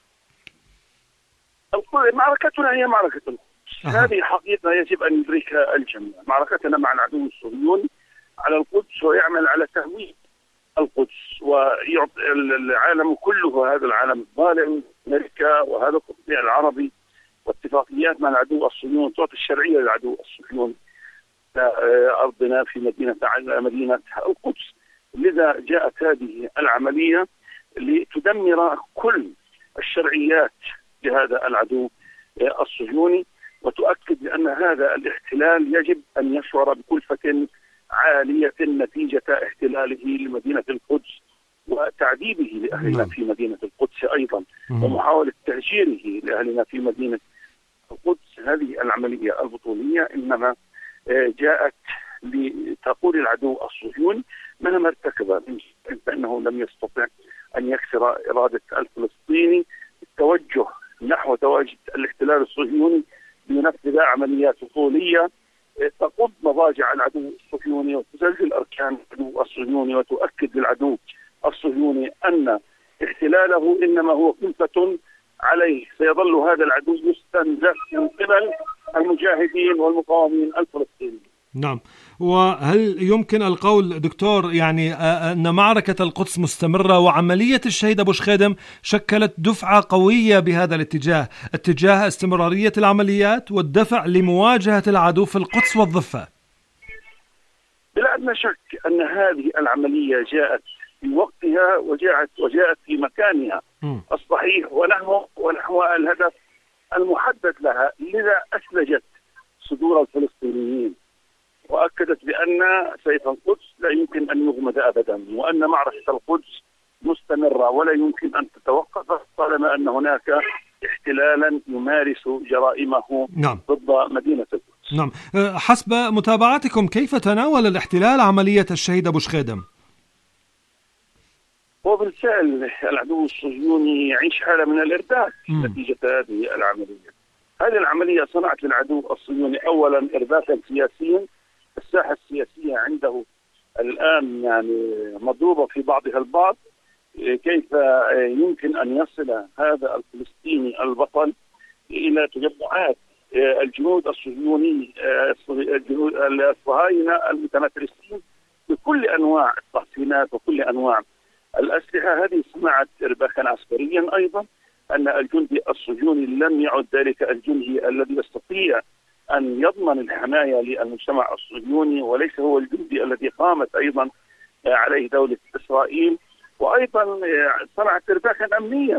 معركتنا هي معركة القدس. هذه حقيقة يجب أن يدركها الجميع. معركتنا مع العدو الصهيوني على القدس ويعمل على تهويد القدس ويعطي العالم كله، هذا العالم الظالم، أمريكا وهذا التطبيع العربي واتفاقيات مع العدو الصهيوني تعطي الشرعية للعدو الصهيوني أرضنا في مدينة القدس. لذا جاءت هذه العملية لتدمر كل الشرعيات لهذا العدو الصهيوني، وتؤكد بأن هذا الاحتلال يجب أن يشعر بكلفة عالية نتيجة احتلاله لمدينة القدس وتعذيبه لأهلنا في مدينة القدس أيضا، ومحاولة تهجيره لأهلنا في مدينة القدس. هذه العملية البطولية إنما جاءت لتقول العدو الصهيوني مهما ارتكب فإنه لم يستطع أن يكسر إرادة الفلسطيني التوجه نحو تواجد الاحتلال الصهيوني لينفذ عمليات بطولية تقض مضاجع العدو الصهيوني وتزلزل أركان العدو الصهيوني وتؤكد للعدو الصهيوني أن احتلاله إنما هو كلفة عليه. سيظل هذا العدو يستنزف من قبل المجاهدين والمقاومين الفلسطينيين. نعم. وهل يمكن القول دكتور يعني أن معركة القدس مستمرة وعملية الشهيد أبو شخيدم شكلت دفعة قوية بهذا الاتجاه، اتجاه استمرارية العمليات والدفع لمواجهة العدو في القدس والضفة؟ بلا أدنى شك أن هذه العملية جاءت في وقتها وجاءت في مكانها الصحيح ونحو الهدف المحدد لها. لذا أثلجت صدور الفلسطينيين وأكدت بأن سيف القدس لا يمكن أن يغمد أبدا، وأن معركة القدس مستمرة ولا يمكن أن تتوقف طالما أن هناك احتلالا يمارس جرائمه ضد مدينة القدس. نعم. حسب متابعتكم كيف تناول الاحتلال عملية الشهيد أبو شخيدم؟ وبالفعل العدو الصهيوني يعيش حالة من الإرداف نتيجة هذه العملية. هذه العملية صنعت للعدو الصهيوني أولا إردافا سياسيا. الساحة السياسية عنده الآن يعني مضروبة في بعضها البعض. كيف يمكن أن يصل هذا الفلسطيني البطل إلى تجمعات الجنود الصهيوني الصهاينة المتمترسين بكل أنواع التحصينات وكل أنواع الأسلحة. هذه صنعت إرباكا عسكريا أيضا، أن الجندي الصهيوني لم يعد ذلك الجندي الذي يستطيع أن يضمن الحماية للمجتمع الصهيوني، وليس هو الجندي الذي قامت أيضا عليه دولة إسرائيل. وأيضا صنعت إرباكا أمنيا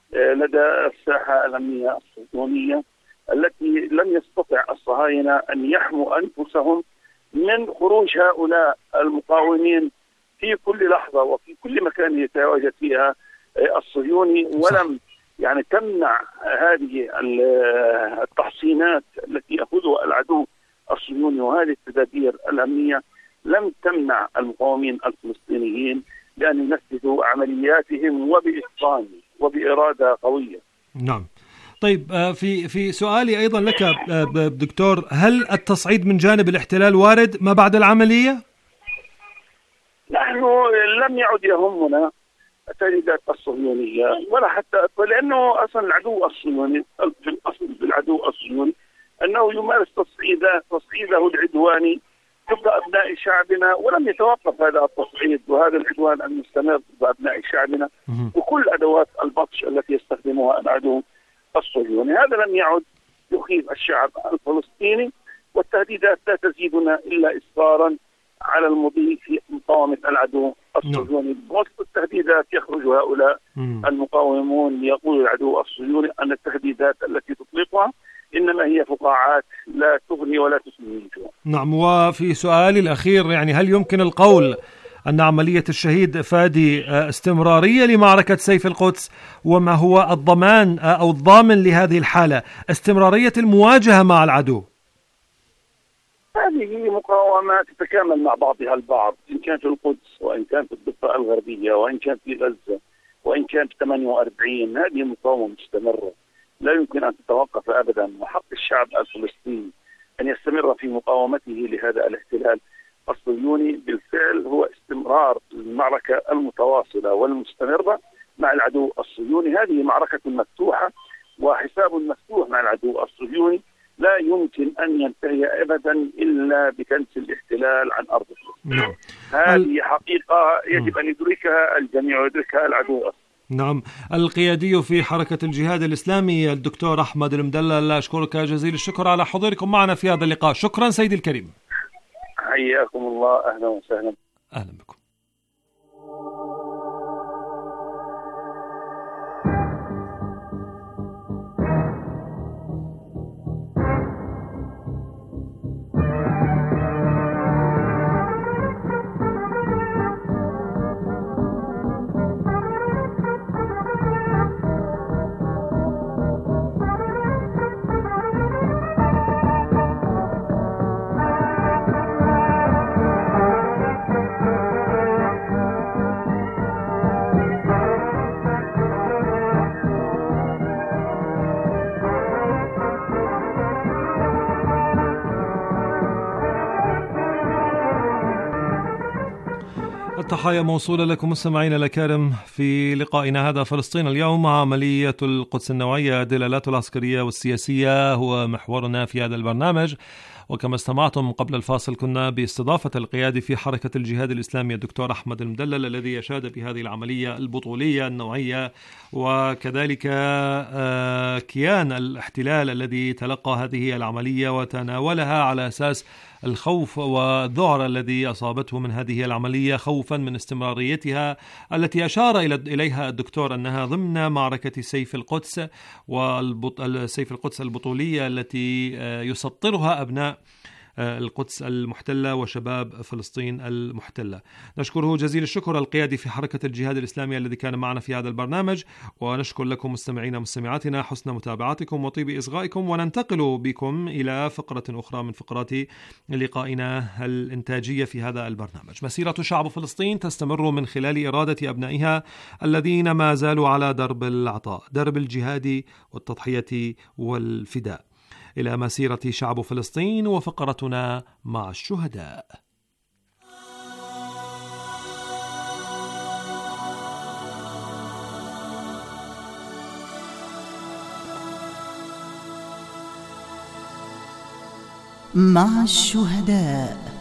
لدى الساحة الأمنية الصهيونية التي لم يستطع الصهاينة أن يحموا أنفسهم من خروج هؤلاء المقاومين في كل لحظة وفي كل مكان يتواجد فيها الصهيوني، ولم يعني تمنع هذه التحصينات التي يأخذها العدو الصهيوني وهذه التدابير الأمنية لم تمنع المقاومين الفلسطينيين بأن ينفذوا عملياتهم وبإتقان وبإرادة قوية. نعم. طيب، في سؤالي أيضا لك دكتور، هل التصعيد من جانب الاحتلال وارد ما بعد العملية؟ نحن لم يعد يهمنا التهديدات الصهيونية ولا حتى، لأنه أصلا العدو الصهيوني في الأصل بالعدو الصهيوني أنه يمارس تصعيده العدواني ضد أبناء شعبنا، ولم يتوقف هذا التصعيد وهذا العدوان المستمر ضد أبناء شعبنا وكل أدوات البطش التي يستخدمها العدو الصهيوني. هذا لم يعد يخيف الشعب الفلسطيني، والتهديدات لا تزيدنا إلا إصرارا على المضي في مقاومة العدو الصهيوني. بوسط التهديدات يخرج هؤلاء المقاومون ليقول العدو الصهيوني أن التهديدات التي تطلقها إنما هي فقاعات لا تغني ولا تسمن. نعم. وفي سؤالي الأخير، يعني هل يمكن القول أن عملية الشهيد فادي استمرارية لمعركة سيف القدس؟ وما هو الضمان أو الضامن لهذه الحالة، استمرارية المواجهة مع العدو؟ هذه مقاومات تتكامل مع بعضها البعض، إن كان في القدس وإن كان في الضفة الغربية وإن كان في غزة وإن كان في 48. هذه مقاومة مستمرة لا يمكن أن تتوقف أبدا، وحق الشعب الفلسطيني أن يستمر في مقاومته لهذا الاحتلال الصهيوني بالفعل هو استمرار المعركة المتواصلة والمستمرة مع العدو الصهيوني. هذه معركة مفتوحة وحساب مفتوح مع العدو الصهيوني لا يمكن أن ينتهي أبدا إلا بكنس الاحتلال عن أرض فلسطين. هذه حقيقة يجب أن يدركها الجميع ويدركها العدو الصهيوني. نعم. القيادي في حركة الجهاد الإسلامي الدكتور أحمد المدلل، أشكرك جزيل الشكر على حضوركم معنا في هذا اللقاء. شكرا سيدي الكريم. حياكم الله، أهلا وسهلا. أهلا بكم. التحايا موصولة لكم مستمعينا الأكارم في لقائنا هذا فلسطين اليوم. عملية القدس النوعية، دلالاته العسكرية والسياسية هو محورنا في هذا البرنامج. وكما استمعتم قبل الفاصل كنا باستضافة القيادي في حركة الجهاد الإسلامي الدكتور أحمد المدلل الذي يشهد بهذه العملية البطولية النوعية، وكذلك كيان الاحتلال الذي تلقى هذه العملية وتناولها على أساس الخوف والذعر الذي أصابته من هذه العملية، خوفا من استمراريتها التي أشار إليها الدكتور أنها ضمن معركة سيف القدس سيف القدس البطولية التي يسطرها أبناء القدس المحتلة وشباب فلسطين المحتلة. نشكره جزيل الشكر القيادي في حركة الجهاد الإسلامي الذي كان معنا في هذا البرنامج، ونشكر لكم مستمعينا ومستمعاتنا حسن متابعتكم وطيب إصغائكم. وننتقل بكم إلى فقرة أخرى من فقرات لقائنا الإنتاجية في هذا البرنامج. مسيرة شعب فلسطين تستمر من خلال إرادة أبنائها الذين ما زالوا على درب العطاء، درب الجهاد والتضحية والفداء، إلى مسيرة شعب فلسطين وفقرتنا مع الشهداء. مع الشهداء.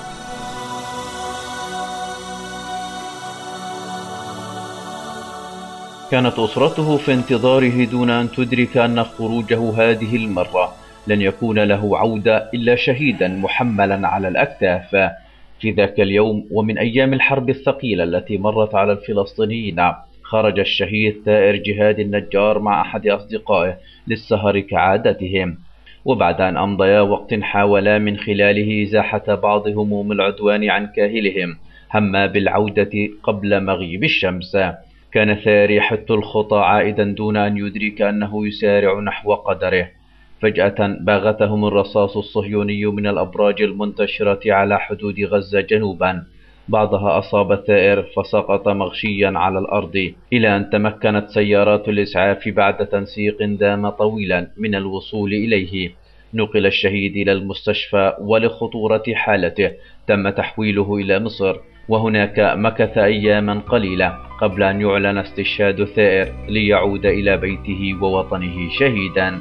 كانت أسرته في انتظاره دون أن تدرك أن خروجه هذه المرة لن يكون له عودة إلا شهيدا محملا على الأكتاف. في ذاك اليوم ومن أيام الحرب الثقيلة التي مرت على الفلسطينيين، خرج الشهيد ثائر جهاد النجار مع أحد أصدقائه للسهر كعادتهم، وبعد أن أمضيا وقت حاولا من خلاله إزاحة بعض هموم العدوان عن كاهلهم هما بالعودة قبل مغيب الشمس. كان ثائر يحث الخطى عائدا دون أن يدرك أنه يسارع نحو قدره. فجأة باغتهم الرصاص الصهيوني من الأبراج المنتشرة على حدود غزة جنوبا، بعضها أصاب الثائر فسقط مغشيا على الأرض، إلى أن تمكنت سيارات الإسعاف بعد تنسيق دام طويلا من الوصول إليه. نقل الشهيد إلى المستشفى، ولخطورة حالته تم تحويله إلى مصر، وهناك مكث أياما قليلة قبل أن يعلن استشهاد الثائر ليعود إلى بيته ووطنه شهيدا.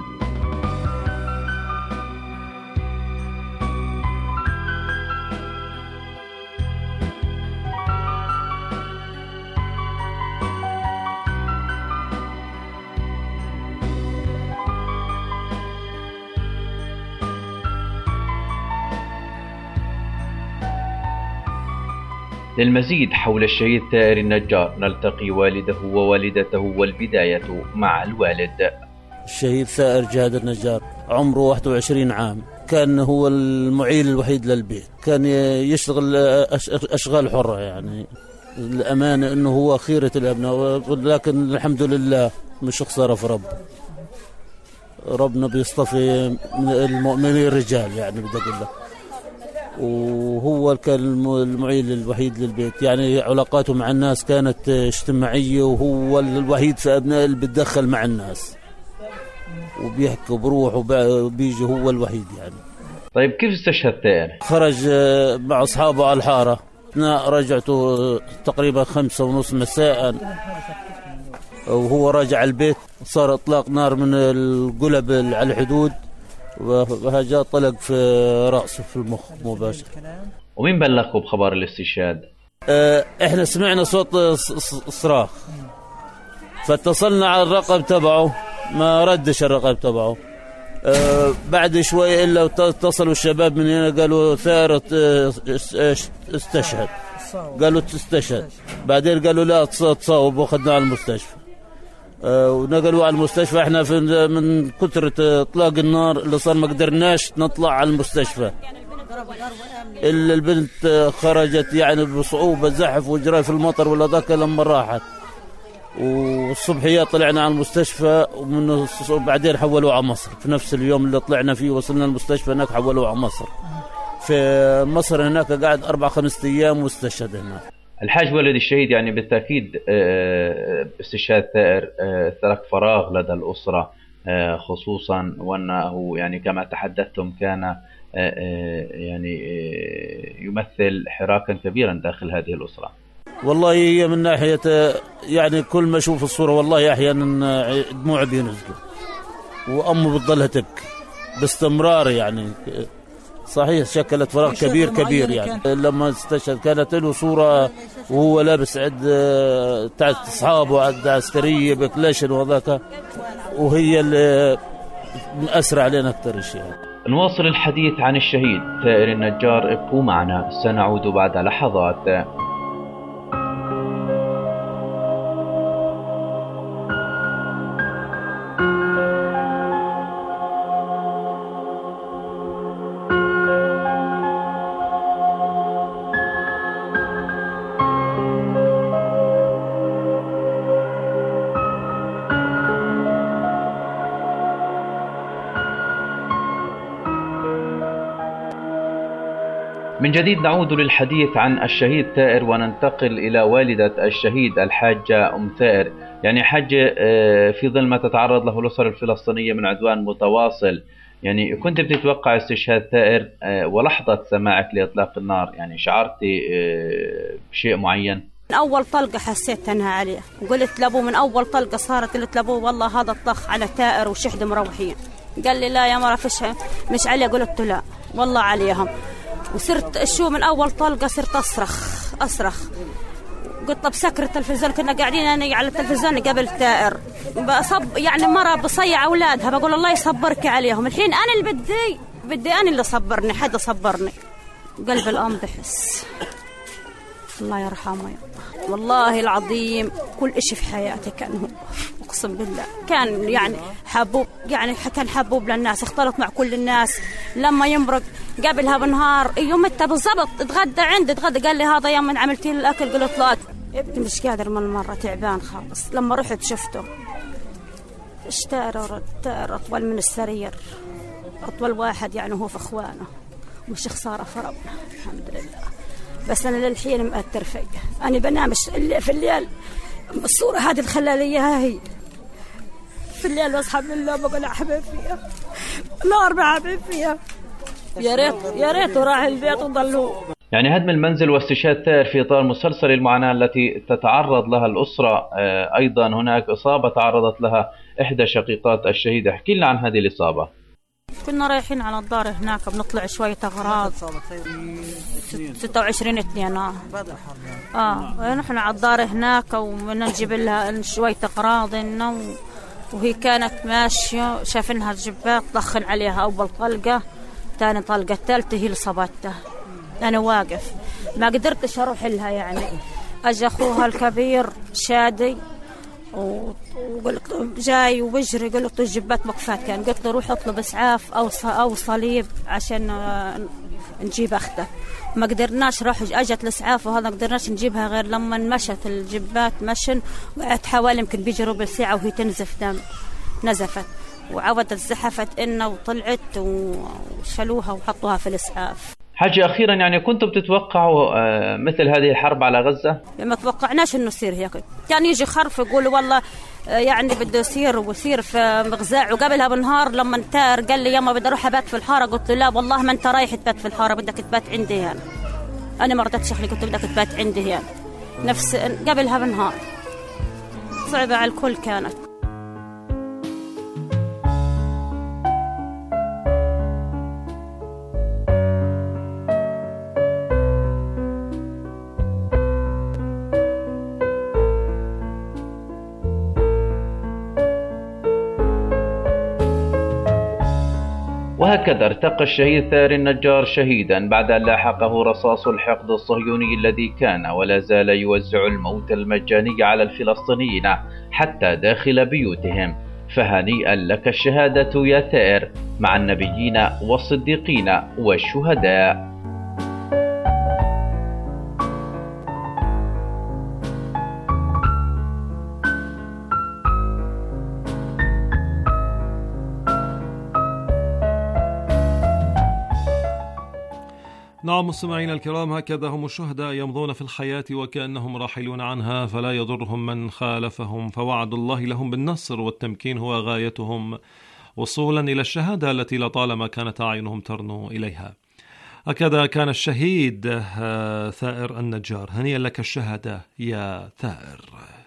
للمزيد حول الشهيد ثائر النجار نلتقي والده ووالدته، والبداية مع الوالد. الشهيد ثائر جهاد النجار عمره 21 عام، كان هو المعيل الوحيد للبيت، كان يشتغل أشغال حرة، يعني الأمانة أنه هو خيرة الأبناء، لكن الحمد لله مش خسارة في ربنا بيصطفي المؤمنين الرجال، يعني بدي أقول لك. وهو كان المعيل الوحيد للبيت، يعني علاقاته مع الناس كانت اجتماعية، وهو الوحيد في أبناء اللي بتدخل مع الناس وبيحكي وبروح وبيجي، هو الوحيد يعني. طيب كيف استشهد ثائر؟ خرج مع أصحابه على الحارة، أثناء رجعته تقريبا 5:30 مساء، وهو راجع البيت صار إطلاق نار من القلب على الحدود، وهجا طلق في رأسه في المخ مباشر. ومين بلغكم بخبر الاستشهاد؟ احنا سمعنا صوت صراخ، فاتصلنا على الرقم تبعه، ما ردش الرقم تبعه. بعد شوي إلا اتصلوا الشباب من هنا قالوا ثائر استشهد، قالوا استشهد. بعدين قالوا لا تصاوب، واخذناه على المستشفى ونقلوا على المستشفى. احنا من كثرة اطلاق النار اللي صار ما قدرناش نطلع على المستشفى، الا البنت خرجت يعني بصعوبة، زحف وجراي في المطر ولا ذاك لما راحت. والصبحية طلعنا على المستشفى، وبعدين حولوه على مصر في نفس اليوم اللي طلعنا فيه. وصلنا المستشفى هناك حولوه على مصر. في مصر هناك قاعد 4-5 أيام واستشهد هناك. الحاج والد الشهيد يعني بالتأكيد استشهاد ثائر ترك فراغ لدى الأسرة، خصوصا وأنه يعني كما تحدثتم كان يعني يمثل حراكا كبيرا داخل هذه الأسرة. والله هي من ناحية يعني كل ما أشوف الصورة والله أحيانا دموع بينزلوا، وأمه بتضلها تبكي باستمرار. يعني صحيح شكلت فراغ كبير يعني. لما استشهد كانت له صورة وهو لابس عد تاعت أصحابه، عد عسكرية بكلاشن وذاك، وهي اللي مأثرة علينا أكثر شيء. نواصل الحديث عن الشهيد ثائر النجار، ابقوا معنا، سنعود بعد لحظات. من جديد نعود للحديث عن الشهيد ثائر، وننتقل إلى والدة الشهيد الحاجة أم ثائر. يعني حاجة، في ظل ما تتعرض له الأسر الفلسطينية من عدوان متواصل، يعني كنت بتتوقع استشهاد ثائر ولحظة سماعك لإطلاق النار يعني شعرتي بشيء معين؟ من أول طلقة حسيت أنها عليه، وقلت لأبوه من أول طلقة صارت، قلت لأبوه والله هذا الطخ على ثائر وشحد مروحين. قال لي لا يا مرة فيش مش عليه، قلت لا والله عليهم. وصرت شو من أول طلقة صرت أصرخ. قلت طب سكر التلفزيون، كنا قاعدين أنا على التلفزيون قبل ثائر، يعني مرة بصيع أولادها بقول الله يصبرك عليهم. الحين أنا اللي بدي أنا اللي صبرني، حدا صبرني. قلب الأم بحس الله يرحمه. والله العظيم كل إشي في حياتي كان هو، أقسم بالله كان يعني حبوب، يعني كان حبوب للناس، اختلط مع كل الناس. لما يمرق قبلها بنهار يوم انت بالضبط اتغدى عندي، قال لي هذا يوم من عملتي الأكل، قلت لا ابني مش قادر من مرة، تعبان خالص. لما رحت شفته اشتار أطول من السرير، أطول واحد يعني هو في إخوانه، مش خسارة في ربنا الحمد لله. بس أنا للحين مأثر فيا، أنا بنامش في الليل، الصورة هذه الخلالية هي في الليل بصحى من النوم بقول أحبب فيها، نار بحبب فيها. يا ريت راح البيت وضلوا. يعني هدم المنزل واستشهاد ثائر في إطار مسلسل المعاناة التي تتعرض لها الأسرة. أيضا هناك إصابة تعرضت لها إحدى شقيقات الشهيدة، احكي لنا عن هذه الإصابة. كنا رايحين على الدار هناك بنطلع شوية أغراض 26/2 نحن على الدار هناك ونجيب لها شوية أغراض وهي كانت ماشية، شافنها الجبات ضخن عليها أول طلقة، ثاني طلقة، الثالثة هي اللي صبتها. أنا واقف ما قدرتش أروح لها، يعني أجا أخوها الكبير شادي وقلت له جاي وبجري، قلت له الجبات مقفات كان، قلت له روح اطلب اسعاف او صليب عشان نجيب اختك. ما قدرناش، راح اجت الاسعاف وهذا ما قدرناش نجيبها غير لما مشت الجبات مشن، وقعدت حوالي يمكن بيجي ربع ساعه وهي تنزف دم، نزفت وعودت زحفت إنا وطلعت وشلوها وحطوها في الاسعاف. حاجة أخيرا، يعني كنتم بتتوقعوا مثل هذه الحرب على غزة؟ ما توقعناش إنه يصير هيك، كان يجي خرف يقول والله يعني بده يصير ويصير في مغزاع. وقبلها بنهار لما انتار قال لي ياما بدي أروح أبات في الحارة، قلت له لا والله ما أنت رايح تبات في الحارة، بدك تبات عندي هنا. أنا ما رضيتش أخلي، قلت بدك تبات عندي هنا. نفس قبلها بنهار صعبة على الكل كانت. وهكذا ارتقى الشهيد ثائر النجار شهيدا بعد أن لاحقه رصاص الحقد الصهيوني الذي كان ولا زال يوزع الموت المجاني على الفلسطينيين حتى داخل بيوتهم. فهنيئا لك الشهادة يا ثائر مع النبيين والصديقين والشهداء. نعم مستمعينا الكرام، هكذا هم الشهداء يمضون في الحياة وكأنهم راحلون عنها، فلا يضرهم من خالفهم، فوعد الله لهم بالنصر والتمكين هو غايتهم، وصولا إلى الشهادة التي لطالما كانت أعينهم ترنو إليها. هكذا كان الشهيد ثائر النجار. هنيئا لك الشهادة يا ثائر.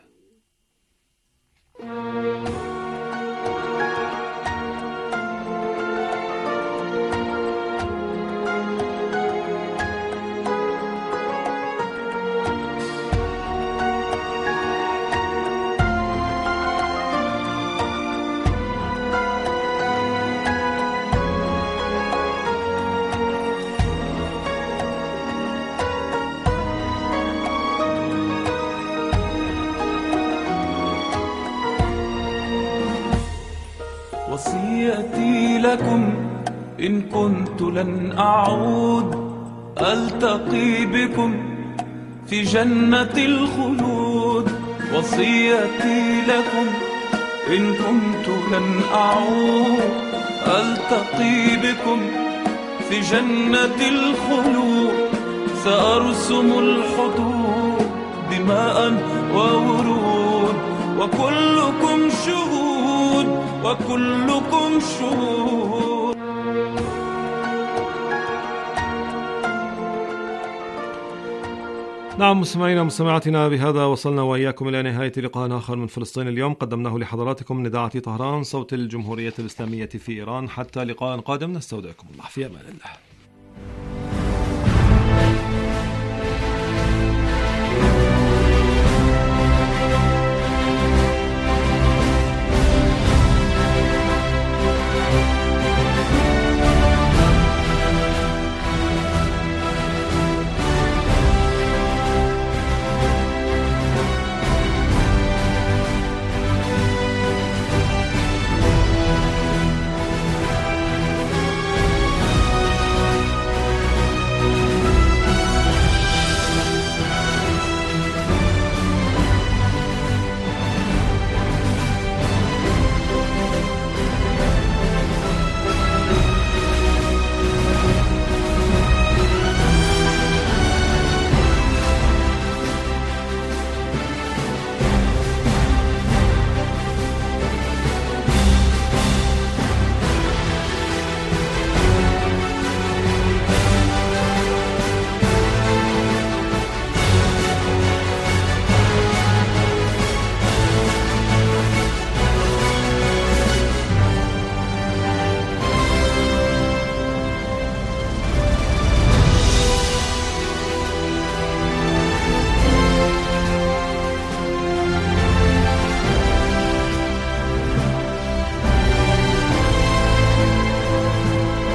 وصيتي لكم إن كنت لن أعود ألتقي بكم في جنة الخلود. وصيتي لكم إن كنت لن أعود ألتقي بكم في جنة الخلود. سأرسم الحدود دماء وورود وكلكم شهود وكلكم شهود. نعم مستمعينا ومستمعاتنا، بهذا وصلنا وإياكم إلى نهاية لقاء آخر من فلسطين اليوم قدمناه لحضراتكم من إذاعة طهران صوت الجمهورية الإسلامية في إيران. حتى لقاء قادم، نستودعكم الله في أمان الله.